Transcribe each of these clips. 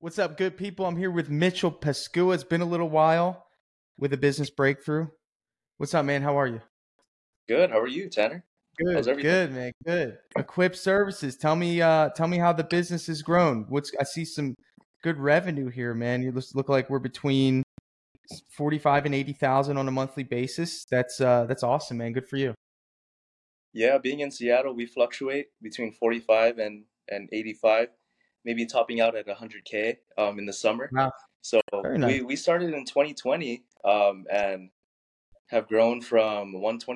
What's up, good people? I'm here with Mitchell Pascua. It's been a little while with a business breakthrough. What's up, man? How are you? Good. How are you, Tanner? How's Good, everything? good, man. Good. Equip Services. Tell me how the business has grown. I see some good revenue here, man. You look like we're between 45 and 80,000 on a monthly basis. That's awesome, man. Good for you. Yeah, being in Seattle, we fluctuate between 45 and 85, maybe topping out at 100K in the summer. Wow, So very nice. we started in 2020 and have grown from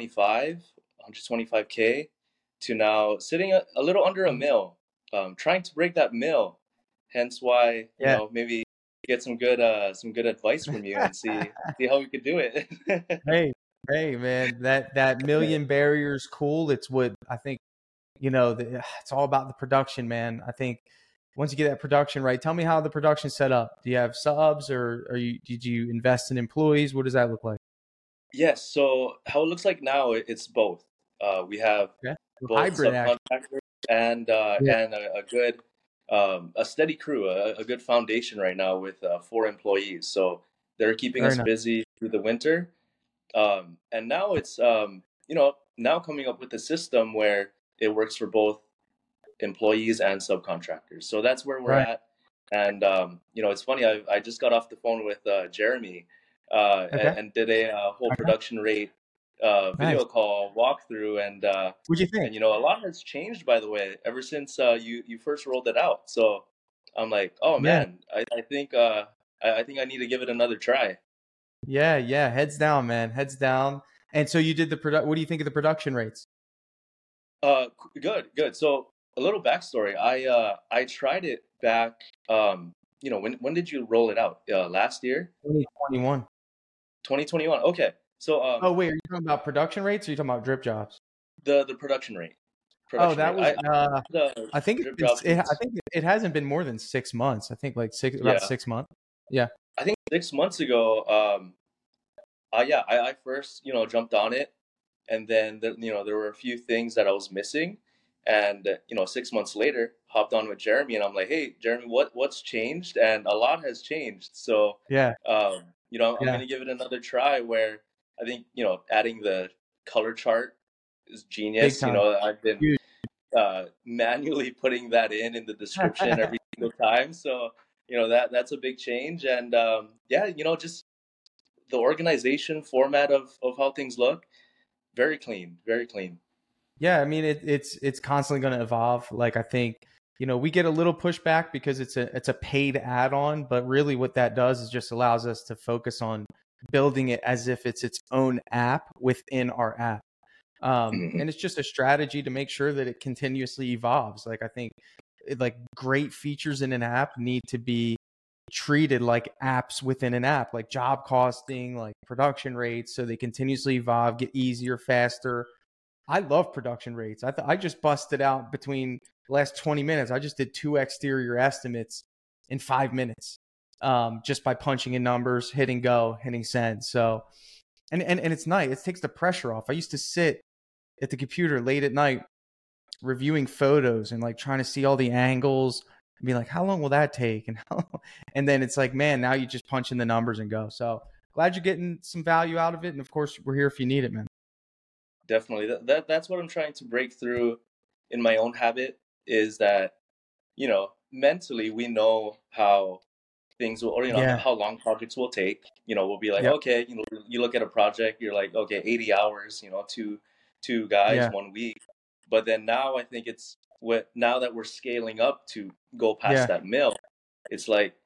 125K to now sitting a little under a mil, trying to break that mil. Hence why, Yeah. maybe get some good advice from you and see how we could do it. Hey, hey, man. That million barriers cool. It's what I think. It's all about the production, man. I think once you get that production right, tell me how the production's set up. Do you have subs, or did you invest in employees? What does that look like? Yes, so how it looks like now, it's both. We have Okay. both Hybrid action. subcontractors Yeah. and a good a steady crew, a good foundation right now with 4 employees. So they're keeping Very us nice. busy through the winter. And now it's now coming up with a system where it works for both employees and subcontractors. So that's where we're Right. at. And it's funny. I just got off the phone with Jeremy Okay. and did a whole Okay. production rate Nice. video call walkthrough, What'd you think? and a lot has changed, by the way, ever since you first rolled it out. So I'm like, oh Yeah. man, I think I think I need to give it another try. Yeah. Yeah. Heads down, man. Heads down. And so you did the product. What do you think of the production rates? Good. So a little backstory. I tried it back. When did you roll it out? Last year, 2021. 2021. Okay. So Oh, wait. Are you talking about production rates, or are you talking about drip jobs? the production rate, Oh, production that rate. was. I the I think drip job I since, think it hasn't been more than 6 months. I think like about yeah. 6 months. Yeah. I think 6 months ago. Yeah, I first jumped on it, and then there were a few things that I was missing, and 6 months later hopped on with Jeremy, and I'm like, hey Jeremy, what's changed? And a lot has changed. So Yeah. I'm Yeah. gonna give it another try. Where I think adding the color chart is Big genius. time. I've been Huge. manually putting that in the description every single time. So that's a big change, and yeah, just the organization format of how things look, very clean, very clean. Yeah, I mean it's constantly going to evolve. Like I think we get a little pushback because it's a paid add-on, but really what that does is just allows us to focus on building it as if it's its own app within our app. Mhm. And it's just a strategy to make sure that it continuously evolves. Like I think like great features in an app need to be treated like apps within an app, like job costing, like production rates, so they continuously evolve, get easier, faster. I love production rates. I just busted out between the last 20 minutes. I just did two exterior estimates in 5 minutes, just by punching in numbers, hitting go, hitting send. So, and it's nice. It takes the pressure off. I used to sit at the computer late at night reviewing photos and like trying to see all the angles and be like, how long will that take? And and then it's like, man, now you just punch in the numbers and go. So glad you're getting some value out of it. And of course, we're here if you need it, man. Definitely, that's what I'm trying to break through in my own habit, is that mentally we know how things will, or Yeah. how long projects will take. We'll be like, Yep. okay, you look at a project, you're like, okay, 80 hours, two guys, Yeah. 1 week. But then now I think it's what, now that we're scaling up to go past Yeah. that mill, it's like,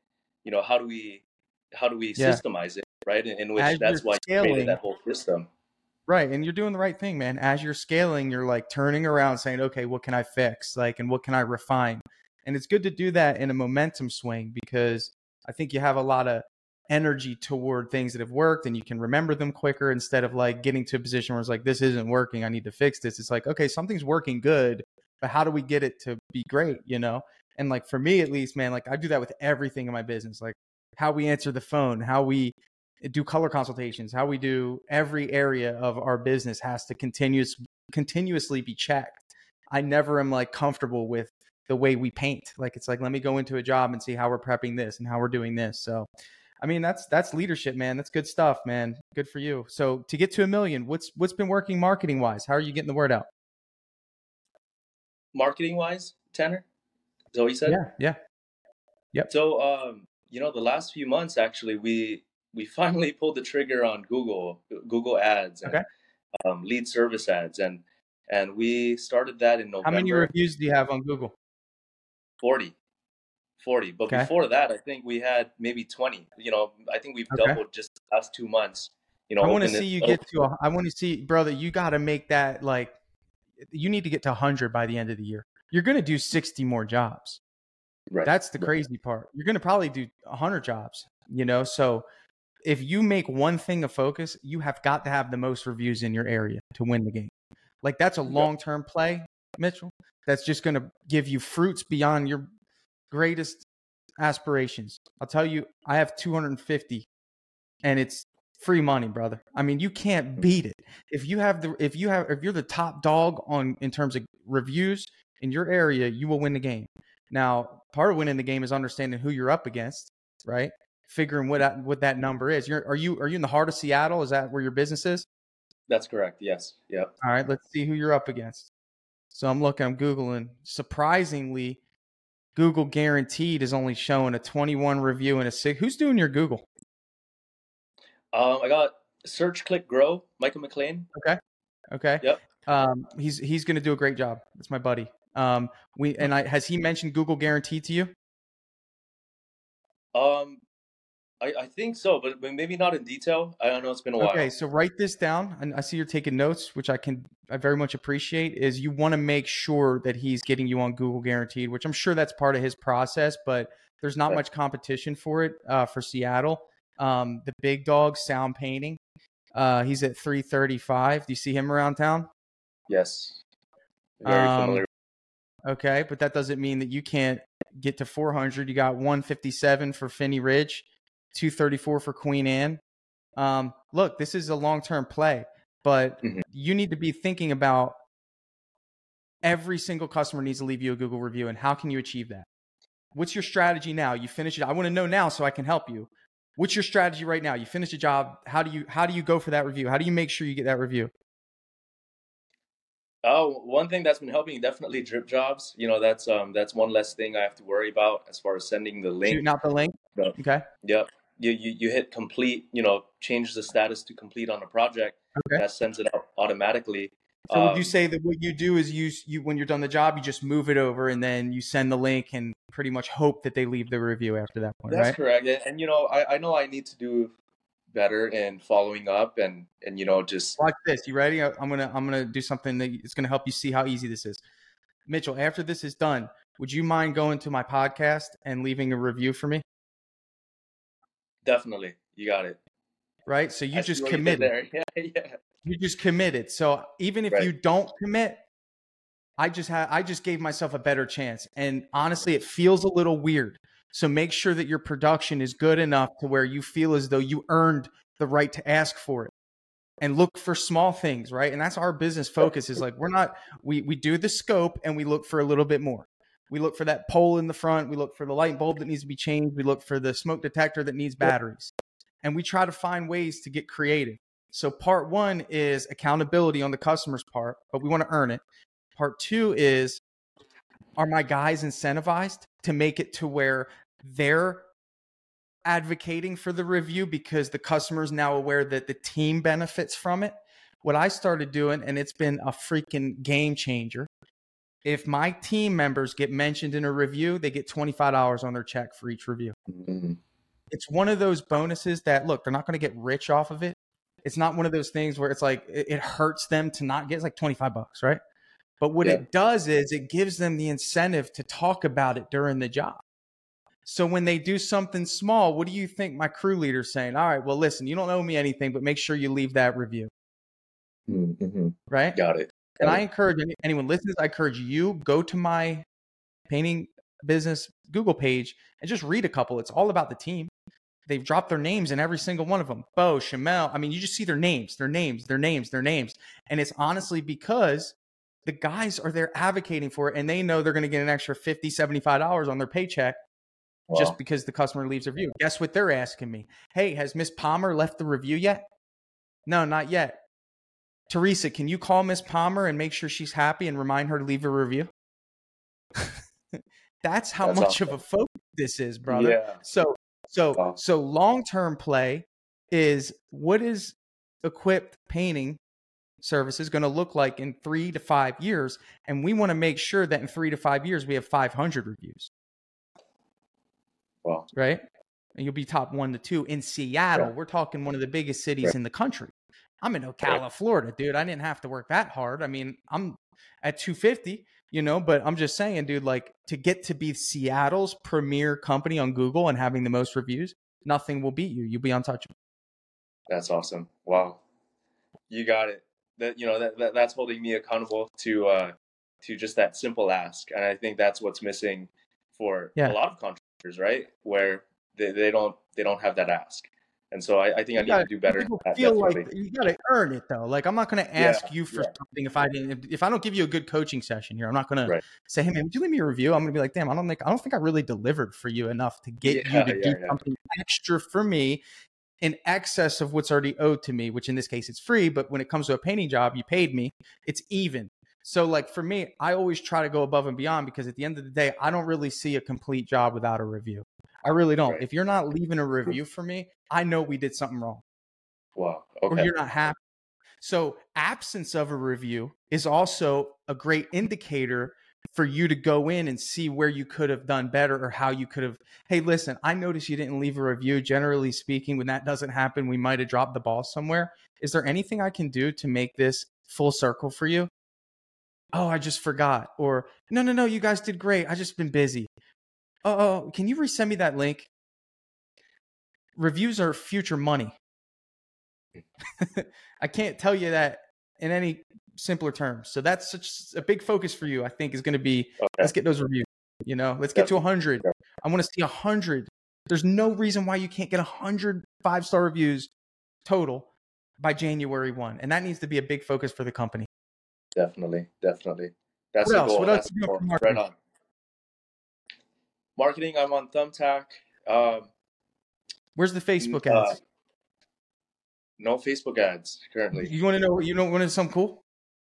how do we Yeah. systemize it, right? In which, As you're that's why you created scaling, that whole system. right. And you're doing the right thing, man. As you're scaling, you're like turning around saying, okay, what can I fix? Like, and what can I refine? And it's good to do that in a momentum swing because I think you have a lot of energy toward things that have worked and you can remember them quicker instead of like getting to a position where it's like, this isn't working. I need to fix this. It's like, okay, something's working good, but how do we get it to be great? And like for me, at least, man, like I do that with everything in my business, like how we answer the phone, how we do color consultations, how we do every area of our business has to continuously be checked. I never am like comfortable with the way we paint. Like, it's like, let me go into a job and see how we're prepping this and how we're doing this. So, I mean, that's leadership, man. That's good stuff, man. Good for you. So to get to 1 million, what's been working marketing wise? How are you getting the word out? Marketing wise, Tanner, is that what you said? Yeah. Yep. So, the last few months, actually, we finally pulled the trigger on Google ads and Okay. lead service ads, and we started that in How many November. reviews do you have on Google? 40. But Okay. before that, I think we had maybe 20. I think we've Okay. doubled just the last 2 months. I want to see you get to I want to see, brother, you got to make that, like, you need to get to 100 by the end of the year. You're going to do 60 more jobs. Right. That's the crazy part. You're going to probably do 100 jobs, so if you make one thing a focus, you have got to have the most reviews in your area to win the game. Like, that's a long-term play, Mitchell. That's just going to give you fruits beyond your greatest aspirations. I'll tell you, I have 250 and it's free money, brother. I mean, you can't beat it. If you're the top dog in terms of reviews in your area, you will win the game. Now, part of winning the game is understanding who you're up against, right? Figuring what that number is. Are you in the heart of Seattle? Is that where your business is? That's correct. Yes. Yep. All right, let's see who you're up against. So I'm Googling. Surprisingly, Google Guaranteed is only showing a 21 review and a 6. Who's doing your Google? I got Search Click Grow, Michael McLean. Okay. Yep. He's going to do a great job. That's my buddy. Has he mentioned Google Guaranteed to you? I think so, but maybe not in detail. I don't know. It's been a while. Okay, so write this down, and I see you're taking notes, which I very much appreciate. Is you want to make sure that he's getting you on Google Guaranteed, which I'm sure that's part of his process, but there's not much competition for it for Seattle. The big dog, Sound Painting, he's at 335. Do you see him around town? Yes. Very familiar. Okay, but that doesn't mean that you can't get to 400. You got 157 for Finney Ridge, 234 for Queen Anne. Look, this is a long-term play, but you need to be thinking about every single customer needs to leave you a Google review, and how can you achieve that? What's your strategy now? You finish it. I want to know now so I can help you. What's your strategy right now? You finish a job. How do you go for that review? How do you make sure you get that review? Oh, one thing that's been helping, definitely drip jobs. That's one less thing I have to worry about as far as sending the link. Shooting out the link. Okay. Yep. You hit complete. Change the status to complete on a project. Okay. That sends it out automatically. So would you say that what you do is you when you're done the job, you just move it over and then you send the link and pretty much hope that they leave the review after that point, That's right? correct. And I know I need to do better in following up and just watch this. You ready? I'm gonna do something that is gonna help you see how easy this is. Mitchell, after this is done, would you mind going to my podcast and leaving a review for me? Definitely. You got it. Right? So you just committed. Yeah. You just committed. So even if you don't commit, I just gave myself a better chance. And honestly, it feels a little weird. So make sure that your production is good enough to where you feel as though you earned the right to ask for it. And look for small things, right? And that's our business focus is like, we do the scope and we look for a little bit more. We look for that pole in the front. We look for the light bulb that needs to be changed. We look for the smoke detector that needs batteries. And we try to find ways to get creative. So part one is accountability on the customer's part, but we want to earn it. Part two is, are my guys incentivized to make it to where they're advocating for the review because the customer is now aware that the team benefits from it? What I started doing, and it's been a freaking game changer. If my team members get mentioned in a review, they get $25 on their check for each review. Mm-hmm. It's one of those bonuses that, look, they're not going to get rich off of it. It's not one of those things where it's like, it hurts them to not get, it's like $25, right? But what it does is it gives them the incentive to talk about it during the job. So when they do something small, what do you think my crew leader's saying? All right, well, listen, you don't owe me anything, but make sure you leave that review. Mm-hmm. Right? Got it. And I encourage anyone listening, I encourage you, go to my painting business Google page and just read a couple. It's all about the team. They've dropped their names in every single one of them. Bo, Shamel. I mean, you just see their names. And it's honestly because the guys are there advocating for it, and they know they're going to get an extra $50, $75 on their paycheck just because the customer leaves a review. Guess what they're asking me? Hey, has Miss Palmer left the review yet? No, not yet. Teresa, can you call Miss Palmer and make sure she's happy and remind her to leave a review? That's how much of a focus this is, brother. Yeah. So long-term play is, what is Equipped Painting Services going to look like in 3 to 5 years? And we want to make sure that in 3 to 5 years, we have 500 reviews. Wow. Right? And you'll be top 1 to 2 in Seattle. Right. We're talking one of the biggest cities in the country. I'm in Ocala, Florida, dude. I didn't have to work that hard. I mean, I'm at 250, but I'm just saying, dude, like, to get to be Seattle's premier company on Google and having the most reviews, nothing will beat you. You'll be untouchable. That's awesome. Wow. You got it. That's holding me accountable to just that simple ask. And I think that's what's missing for a lot of contractors, right? Where they don't have that ask. And so I think I need to do better. Feel like you got to earn it, though. Like, I'm not going to ask you for something if I don't give you a good coaching session here. I'm not going to say, hey man, would you leave me a review? I'm going to be like, damn, I don't think I really delivered for you enough to get you to do something extra for me in excess of what's already owed to me, which in this case it's free. But when it comes to a painting job, you paid me, it's even. So like for me, I always try to go above and beyond, because at the end of the day, I don't really see a complete job without a review. I really don't. Right. If you're not leaving a review for me, I know we did something wrong. Wow. Okay. Or you're not happy. So absence of a review is also a great indicator for you to go in and see where you could have done better, or how you could have, hey, listen, I noticed you didn't leave a review. Generally speaking, when that doesn't happen, we might have dropped the ball somewhere. Is there anything I can do to make this full circle for you? Oh, I just forgot. Or no, you guys did great. I just been busy. Oh, can you resend me that link? Reviews are future money. I can't tell you that in any simpler terms. So that's such a big focus for you, I think, is going to be, let's get those reviews. Let's get to 100. I want to see 100. There's no reason why you can't get 100 5-star reviews total by January 1. And that needs to be a big focus for the company. Definitely. That's what the else? goal. What else you doing for marketing? Right on. Marketing, I'm on Thumbtack. Where's the Facebook ads? No Facebook ads currently. You want to know? You want to know something cool?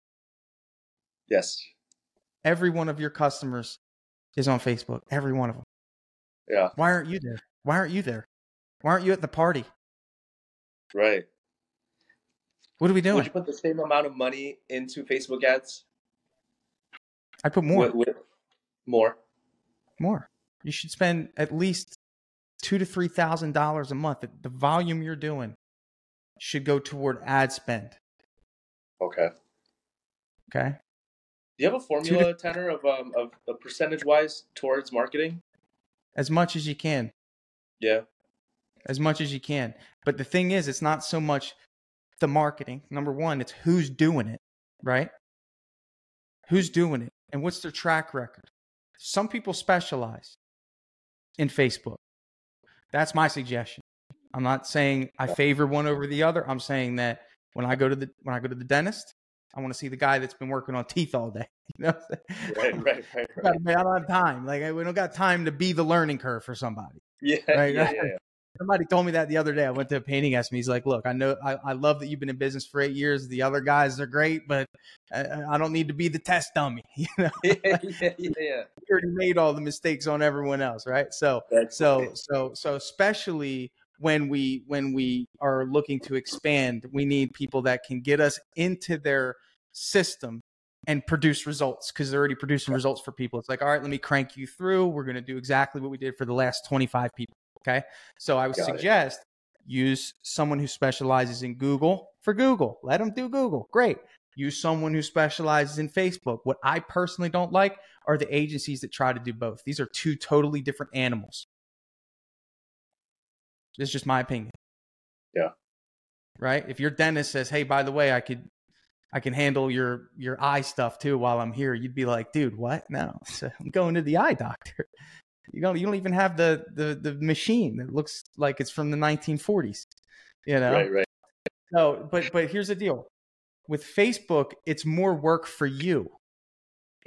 Yes. Every one of your customers is on Facebook. Every one of them. Yeah. Why aren't you there? Why aren't you at the party? Right. What are we doing? Would you put the same amount of money into Facebook ads? I put more. More. You should spend at least $2,000 to $3,000 a month. The volume you're doing should go toward ad spend. Okay. Do you have a formula, Tanner, of percentage wise towards marketing? As much as you can. Yeah. As much as you can. But the thing is, it's not so much the marketing. Number one, it's who's doing it, right? Who's doing it and what's their track record? Some people specialize in Facebook. That's my suggestion. I'm not saying I favor one over the other. I'm saying that when I go to the dentist, I want to see the guy that's been working on teeth all day. Right. I don't have time. Like, we don't got time to be the learning curve for somebody. Yeah. Somebody told me that the other day. I went to a painting estimate. He's like, look, I know, I love that you've been in business for 8 years. The other guys are great, but I don't need to be the test dummy. Yeah. You already made all the mistakes on everyone else, right? So especially when we are looking to expand, we need people that can get us into their system and produce results, because they're already producing results for people. It's like, all right, let me crank you through. We're going to do exactly what we did for the last 25 people. Okay. So I would suggest use someone who specializes in Google for Google. Let them do Google. Great. Use someone who specializes in Facebook. What I personally don't like are the agencies that try to do both. These are two totally different animals. This is just my opinion. Yeah. Right. If your dentist says, hey, by the way, I can handle your eye stuff too while I'm here, you'd be like, dude, what? No, so I'm going to the eye doctor. You don't even have the machine that looks like it's from the 1940s, Right. So, but here's the deal. With Facebook, it's more work for you.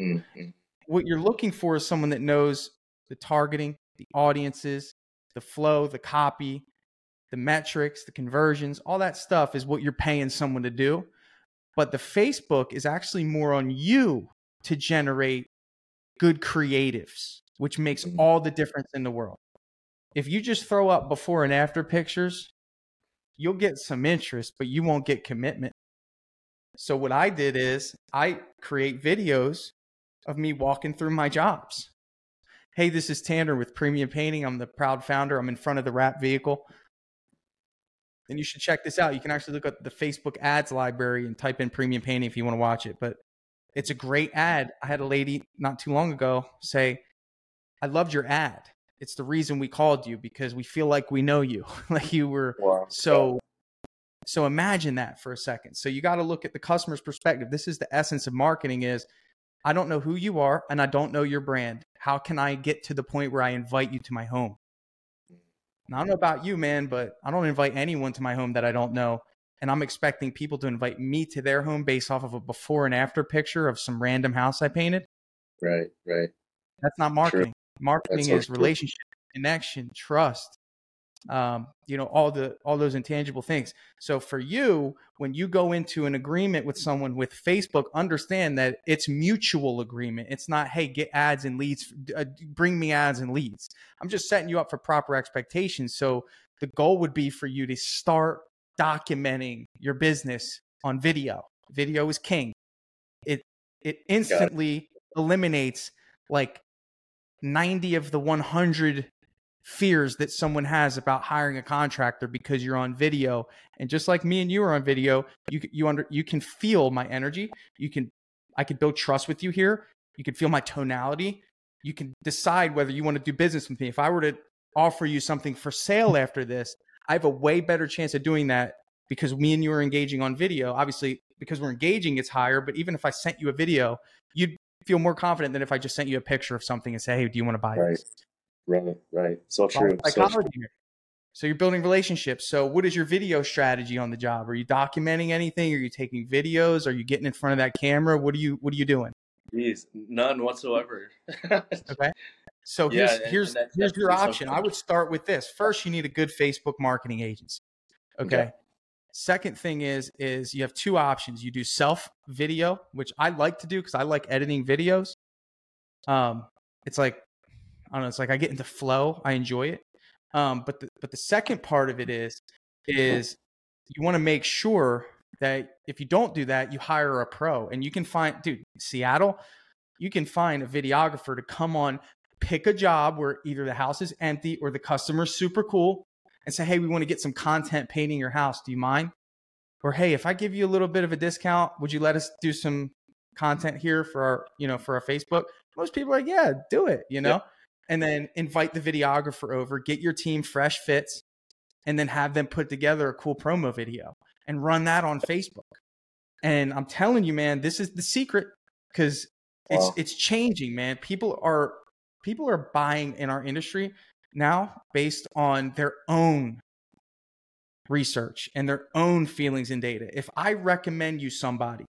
Mm-hmm. What you're looking for is someone that knows the targeting, the audiences, the flow, the copy, the metrics, the conversions, all that stuff is what you're paying someone to do. But the Facebook is actually more on you to generate good creatives, which makes all the difference in the world. If you just throw up before and after pictures, you'll get some interest, but you won't get commitment. So what I did is I create videos of me walking through my jobs. Hey, this is Tanner with Premium Painting. I'm the proud founder. I'm in front of the wrap vehicle. And you should check this out. You can actually look at the Facebook ads library and type in Premium Painting if you want to watch it. But it's a great ad. I had a lady not too long ago say, I loved your ad. It's the reason we called you because we feel like we know you. Like you were so imagine that for a second. So you got to look at the customer's perspective. This is the essence of marketing is I don't know who you are and I don't know your brand. How can I get to the point where I invite you to my home? Now, I don't know about you, man, but I don't invite anyone to my home that I don't know. And I'm expecting people to invite me to their home based off of a before and after picture of some random house I painted. Right. That's not marketing. True. Marketing is relationship, connection, trust, all those intangible things. So for you, when you go into an agreement with someone with Facebook, understand that it's mutual agreement. It's not, hey, get ads and leads, bring me ads and leads. I'm just setting you up for proper expectations. So the goal would be for you to start documenting your business on video. Video is king. It instantly eliminates like 90 of the 100 fears that someone has about hiring a contractor because you're on video. And just like me and you are on video, you can feel my energy. I can build trust with you here. You can feel my tonality. You can decide whether you want to do business with me. If I were to offer you something for sale after this, I have a way better chance of doing that because me and you are engaging on video. Obviously, because we're engaging, it's higher. But even if I sent you a video, you'd feel more confident than if I just sent you a picture of something and say, hey, do you want to buy this? Right. So true. So you're building relationships. So what is your video strategy on the job? Are you documenting anything? Are you taking videos? Are you getting in front of that camera? What are you doing? Jeez, none whatsoever. Okay. So here's your option. I would start with this. First, you need a good Facebook marketing agency. Okay. Second thing is you have two options. You do self video, which I like to do because I like editing videos. It's like, I don't know, it's like I get into flow. I enjoy it. But the second part of it is you want to make sure that if you don't do that, you hire a pro. And you can find, Seattle, you can find a videographer to come on, pick a job where either the house is empty or the customer's super cool and say, hey, we want to get some content painting your house. Do you mind? Or, hey, if I give you a little bit of a discount, would you let us do some content here for our Facebook? Most people are like, yeah, do it, and then invite the videographer over, get your team fresh fits, and then have them put together a cool promo video and run that on Facebook. And I'm telling you, man, this is the secret because it's changing, man. People are buying in our industry now based on their own research and their own feelings and data. If I recommend you somebody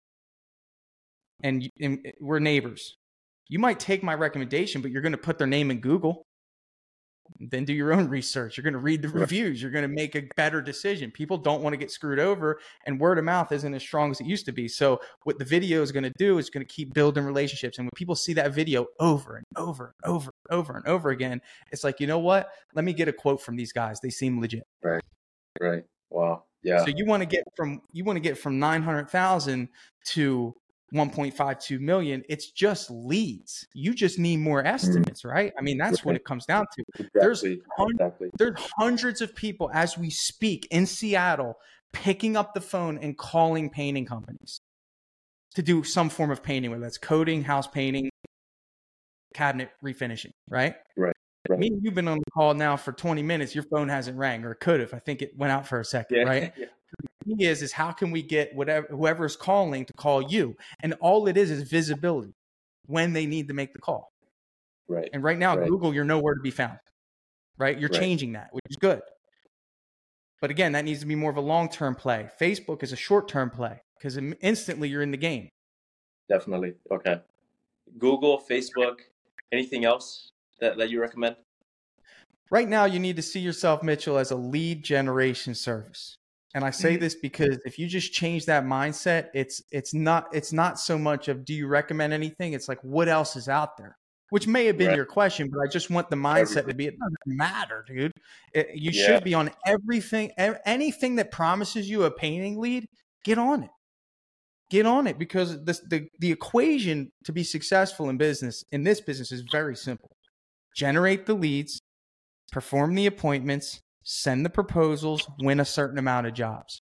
and we're neighbors, you might take my recommendation, but you're going to put their name in Google, then do your own research. You're going to read the reviews. You're going to make a better decision. People don't want to get screwed over, and word of mouth isn't as strong as it used to be. So what the video is going to do is going to keep building relationships. And when people see that video over and over and over and over again, it's like, you know what? Let me get a quote from these guys. They seem legit. Right. Wow. Yeah. So you want to get from 900,000 to 1.52 million. It's just leads. You just need more estimates, right? I mean, that's what it comes down to. Exactly. There's hundreds of people as we speak in Seattle picking up the phone and calling painting companies to do some form of painting, whether that's coating, house painting, cabinet refinishing, right? Right. Me and you've been on the call now for 20 minutes. Your phone hasn't rang, or it could have. I think it went out for a second, right? Yeah. The thing is how can we get whoever's calling to call you? And all it is visibility when they need to make the call. Right. And right now, Google, you're nowhere to be found. Right? You're changing that, which is good. But again, that needs to be more of a long-term play. Facebook is a short-term play because instantly you're in the game. Definitely. Okay. Google, Facebook, anything else that you recommend? Right now, you need to see yourself, Mitchell, as a lead generation service. And I say this because if you just change that mindset, it's not so much of do you recommend anything? It's like what else is out there, which may have been Right. your question, but I just want the mindset to be it doesn't matter, dude. You should be on everything, anything that promises you a painting lead. Get on it. Get on it because the equation to be successful in business in this business is very simple. Generate the leads, perform the appointments, send the proposals, win a certain amount of jobs.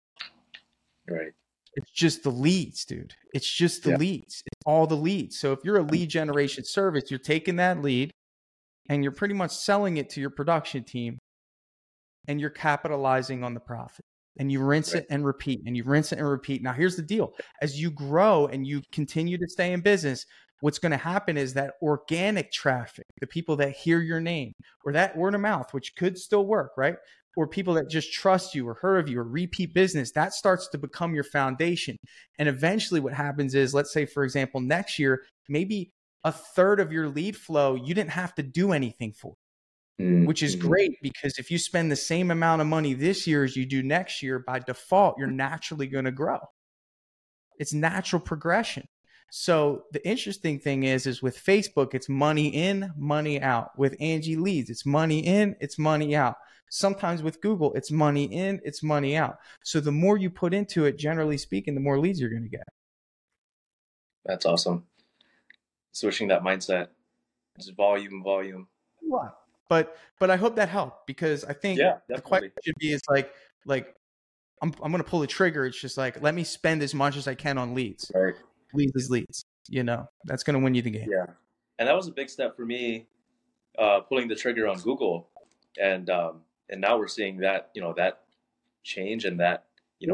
Right. It's just the leads, dude. It's just the leads. It's all the leads. So if you're a lead generation service, you're taking that lead and you're pretty much selling it to your production team and you're capitalizing on the profit. And you rinse it and repeat, and you rinse it and repeat. Now, here's the deal. As you grow and you continue to stay in business, what's going to happen is that organic traffic, the people that hear your name or that word of mouth, which could still work, right? Or people that just trust you or heard of you or repeat business, that starts to become your foundation. And eventually what happens is, let's say, for example, next year, maybe a third of your lead flow, you didn't have to do anything for. Which is great because if you spend the same amount of money this year as you do next year, by default, you're naturally going to grow. It's natural progression. So the interesting thing is with Facebook, it's money in, money out. With Angie Leads, it's money in, it's money out. Sometimes with Google, it's money in, it's money out. So the more you put into it, generally speaking, the more leads you're going to get. That's awesome. Switching that mindset. Just volume. Wow. But I hope that helped because I think the question should be is like I'm going to pull the trigger. It's just like, let me spend as much as I can on leads. Right. Leads. You know, that's going to win you the game. Yeah. And that was a big step for me, pulling the trigger on Google. And now we're seeing that, that change and that,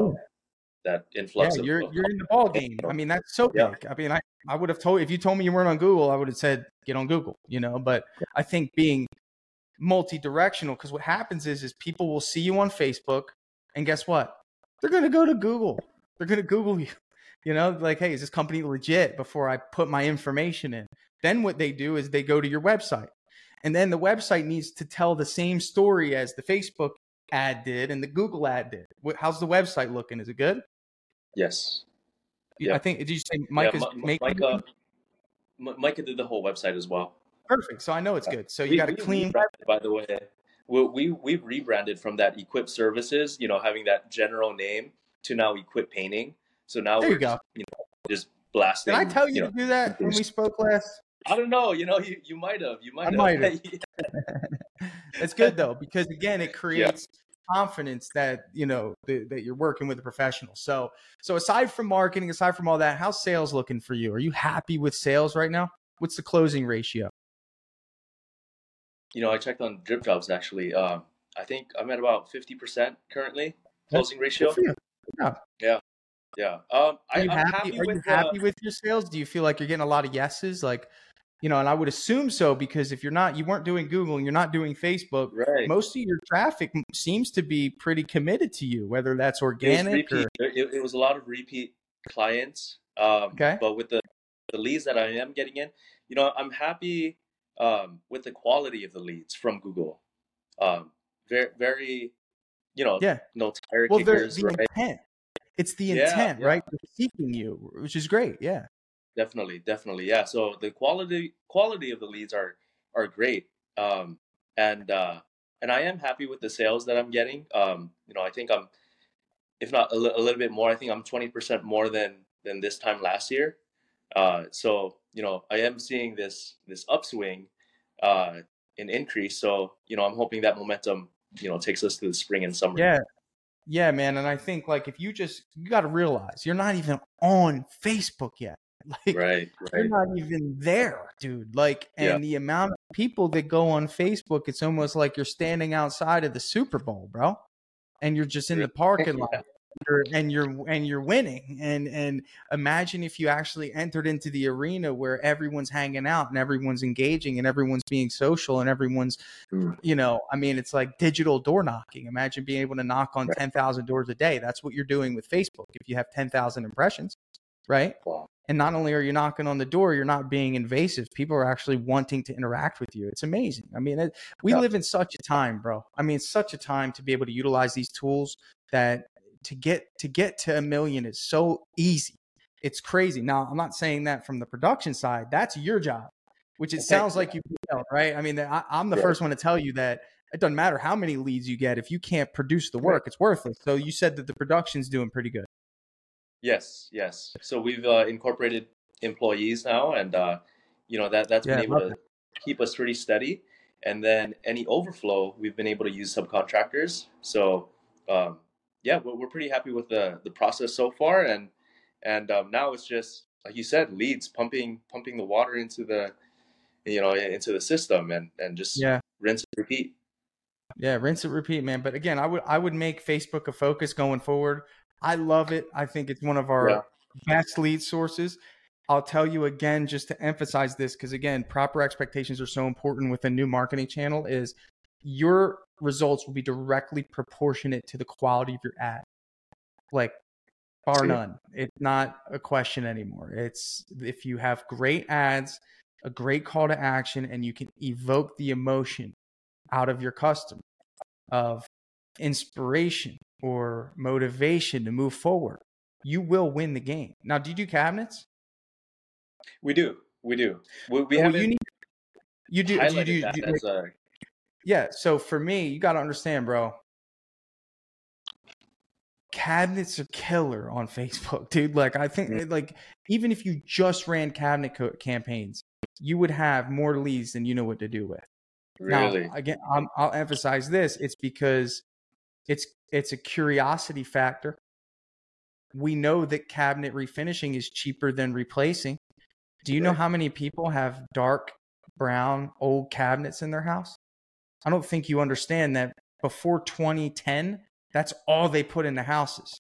that influx. Yeah, you're in the ball game. I mean, that's so big. I mean, I would have told, if you told me you weren't on Google, I would have said, get on Google, but I think being multi-directional, because what happens is people will see you on Facebook and guess what? They're going to go to Google. They're going to Google you, like, hey, is this company legit before I put my information in? Then what they do is they go to your website and then the website needs to tell the same story as the Facebook ad did and the Google ad did. How's the website looking? Is it good? Yes. I think, did you say Micah? Micah did the whole website as well. Perfect. So I know it's good. So you got a clean. By the way, we've rebranded from that Equip Services, having that general name, to now Equip Painting. So now there you go. Just blasting. Did I tell you to do that when we spoke last? I don't know. You might have. I might have. It's good though because again, it creates confidence that that you're working with a professional. So aside from marketing, aside from all that, how's sales looking for you? Are you happy with sales right now? What's the closing ratio? I checked on Drip Jobs actually. I think I'm at about 50% currently closing ratio. Yeah. Are you happy with your sales? Do you feel like you're getting a lot of yeses? Like, and I would assume so because if you weren't doing Google and you're not doing Facebook, right. Most of your traffic seems to be pretty committed to you, whether that's organic it was a lot of repeat clients. Okay. But with the leads that I am getting in, I'm happy with the quality of the leads from Google. Very, very, no tire kickers. The intent. It's the intent, right? They're seeking you, which is great. Yeah. Definitely. Yeah. So the quality of the leads are great. And I am happy with the sales that I'm getting. I think I'm, if not a little bit more, I think I'm 20% more than this time last year. So, I am seeing this upswing, in increase. So, I'm hoping that momentum, takes us to the spring and summer. Yeah, man. And I think like, if you got to realize you're not even on Facebook yet. Like, right. You're not even there, dude. Like, and the amount of people that go on Facebook, it's almost like you're standing outside of the Super Bowl, bro. And you're just in the parking lot. And you're winning. And imagine if you actually entered into the arena where everyone's hanging out and everyone's engaging and everyone's being social and everyone's, it's like digital door knocking. Imagine being able to knock on 10,000 doors a day. That's what you're doing with Facebook. If you have 10,000 impressions, right? Wow. And not only are you knocking on the door, you're not being invasive. People are actually wanting to interact with you. It's amazing. I mean, we live in such a time, bro. I mean, it's such a time to be able to utilize these tools that to get to $1 million is so easy. It's crazy. Now, I'm not saying that from the production side. That's your job, which it sounds like you know, right? I mean, I'm the first one to tell you that it doesn't matter how many leads you get. If you can't produce the work, it's worthless. So you said that the production's doing pretty good. Yes. So we've incorporated employees now, and that's been able to keep us pretty steady. And then any overflow, we've been able to use subcontractors. So we're pretty happy with the process so far. And now it's just like you said, leads, pumping the water into the into the system, and just rinse and repeat. Yeah, rinse and repeat, man. But again, I would make Facebook a focus going forward. I love it. I think it's one of our best lead sources. I'll tell you again, just to emphasize this, because again, proper expectations are so important with a new marketing channel, is your results will be directly proportionate to the quality of your ad. Like, bar none. It's not a question anymore. It's if you have great ads, a great call to action, and you can evoke the emotion out of your customer of inspiration or motivation to move forward, you will win the game. Now, do you do cabinets? We do. We haven't. You do. Yeah. So for me, you got to understand, bro. Cabinets are killer on Facebook, dude. Like, I think, like, even if you just ran cabinet campaigns, you would have more leads than you know what to do with. Really? Now, again, I'll emphasize this. It's because it's a curiosity factor. We know that cabinet refinishing is cheaper than replacing. Do you know how many people have dark brown old cabinets in their house? I don't think you understand that before 2010, that's all they put in the houses.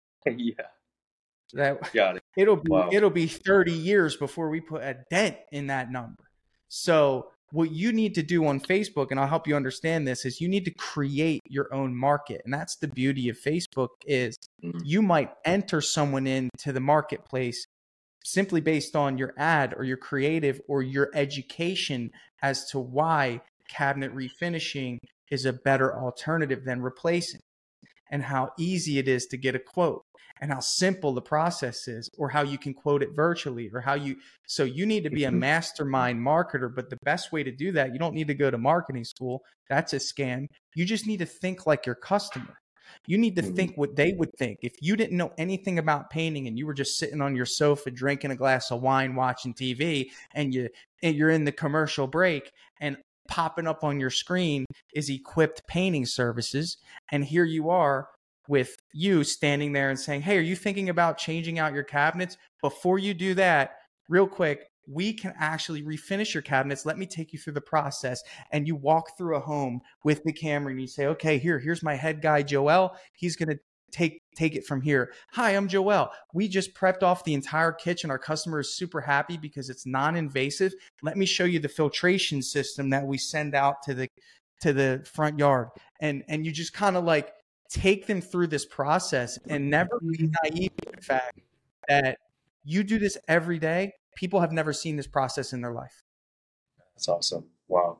Got it. It'll be 30 years before we put a dent in that number. So what you need to do on Facebook, and I'll help you understand this, is you need to create your own market. And that's the beauty of Facebook, is you might enter someone into the marketplace simply based on your ad or your creative or your education as to why cabinet refinishing is a better alternative than replacing, and how easy it is to get a quote, and how simple the process is, or how you can quote it virtually, or so you need to be a mastermind marketer. But the best way to do that, you don't need to go to marketing school. That's a scam. You just need to think like your customer. You need to think what they would think. If you didn't know anything about painting and you were just sitting on your sofa, drinking a glass of wine, watching TV, and you're in the commercial break, and popping up on your screen is Equipped Painting Services, and here you are with you standing there and saying, hey, are you thinking about changing out your cabinets? Before you do that, real quick, we can actually refinish your cabinets. Let me take you through the process. And you walk through a home with the camera and you say, okay, here's my head guy, Joel. He's going to take it from here. Hi, I'm Joel. We just prepped off the entire kitchen. Our customer is super happy because it's non-invasive. Let me show you the filtration system that we send out to the front yard. And you just kind of like take them through this process, and never be naive to the fact that you do this every day. People have never seen this process in their life. That's awesome. Wow.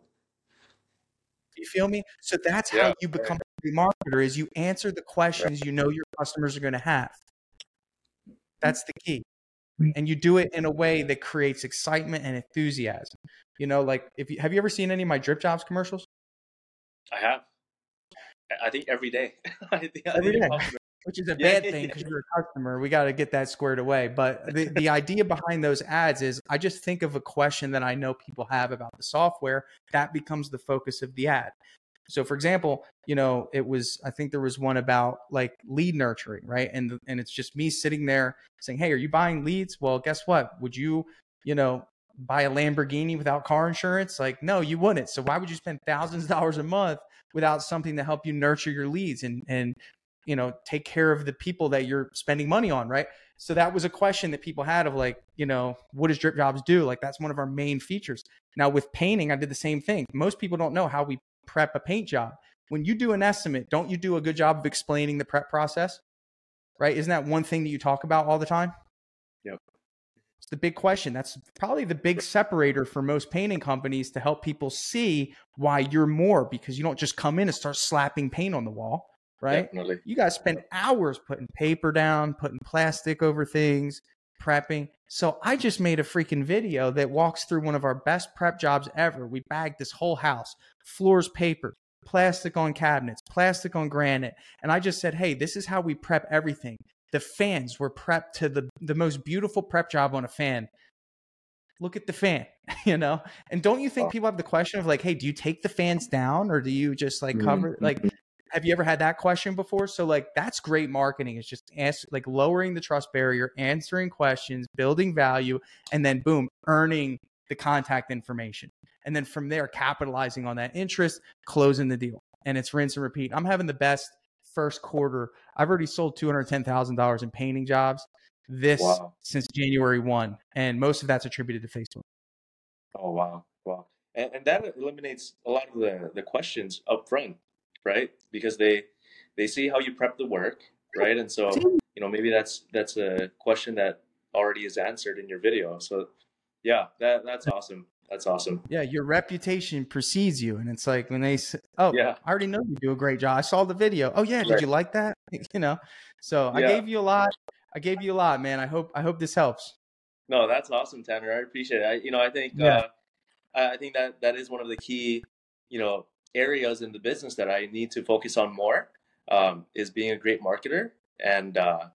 You feel me? So that's how you become a marketer, is you answer the questions you know your customers are going to have. That's the key. And you do it in a way that creates excitement and enthusiasm. You know, like have you ever seen any of my Drip Jobs commercials? I have. I think every day. Every day. Which is a bad thing because you're a customer. We got to get that squared away. But the idea behind those ads is I just think of a question that I know people have about the software. That becomes the focus of the ad. So for example, I think there was one about like lead nurturing, right? And it's just me sitting there saying, hey, are you buying leads? Well, guess what? Would you, buy a Lamborghini without car insurance? Like, no, you wouldn't. So why would you spend thousands of dollars a month without something to help you nurture your leads and take care of the people that you're spending money on, right? So that was a question that people had of like, what does Drip Jobs do? Like, that's one of our main features. Now with painting, I did the same thing. Most people don't know how we prep a paint job. When you do an estimate, don't you do a good job of explaining the prep process, right? Isn't that one thing that you talk about all the time? Yep. It's the big question. That's probably the big separator for most painting companies, to help people see why you're more, because you don't just come in and start slapping paint on the wall, right? Definitely. You guys spend hours putting paper down, putting plastic over things, prepping. So I just made a freaking video that walks through one of our best prep jobs ever. We bagged this whole house, floors paper, plastic on cabinets, plastic on granite. And I just said, hey, this is how we prep everything. The fans were prepped to the most beautiful prep job on a fan. Look at the fan, you know? And don't you think people have the question of like, hey, do you take the fans down, or do you just like cover, like, have you ever had that question before? So like, that's great marketing. It's just like lowering the trust barrier, answering questions, building value, and then boom, earning the contact information. And then from there, capitalizing on that interest, closing the deal. And it's rinse and repeat. I'm having the best first quarter. I've already sold $210,000 in painting jobs since January 1. And most of that's attributed to Facebook. Oh, wow. Wow. And that eliminates a lot of the questions up front, right? Because they see how you prep the work, right? And so, you know, maybe that's a question that already is answered in your video. So yeah, that's awesome. That's awesome. Yeah, your reputation precedes you. And it's like when they say, oh, yeah, I already know you do a great job. I saw the video. Oh, yeah. Did you like that? You know, so I gave you a lot. Man. I hope this helps. No, that's awesome, Tanner. I appreciate it. I think I think that is one of the key, areas in the business that I need to focus on more, is being a great marketer. And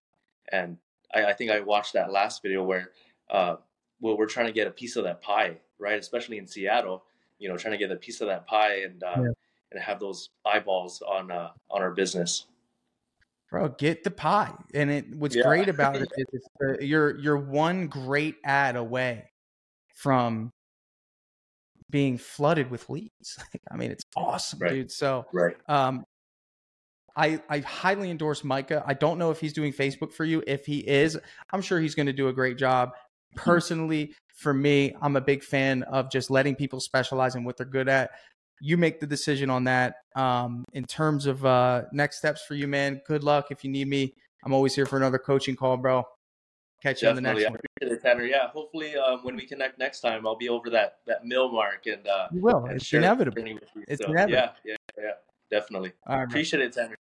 I think I watched that last video where we're trying to get a piece of that pie, right? Especially in Seattle, trying to get a piece of that pie and have those eyeballs on our business. Bro, get the pie. And what's great about it is you're one great ad away from being flooded with leads. I mean, it's awesome, dude. So I highly endorse Micah. I don't know if he's doing Facebook for you. If he is, I'm sure he's going to do a great job. Personally, for me, I'm a big fan of just letting people specialize in what they're good at. You make the decision on that. In terms of next steps for you, man, good luck. If you need me, I'm always here for another coaching call, bro. Catch you on the next one. I appreciate it, Tanner. Yeah, hopefully when we connect next time, I'll be over that mill mark. And you will. It's inevitable. It's inevitable. Yeah, definitely. All right, appreciate it, Tanner.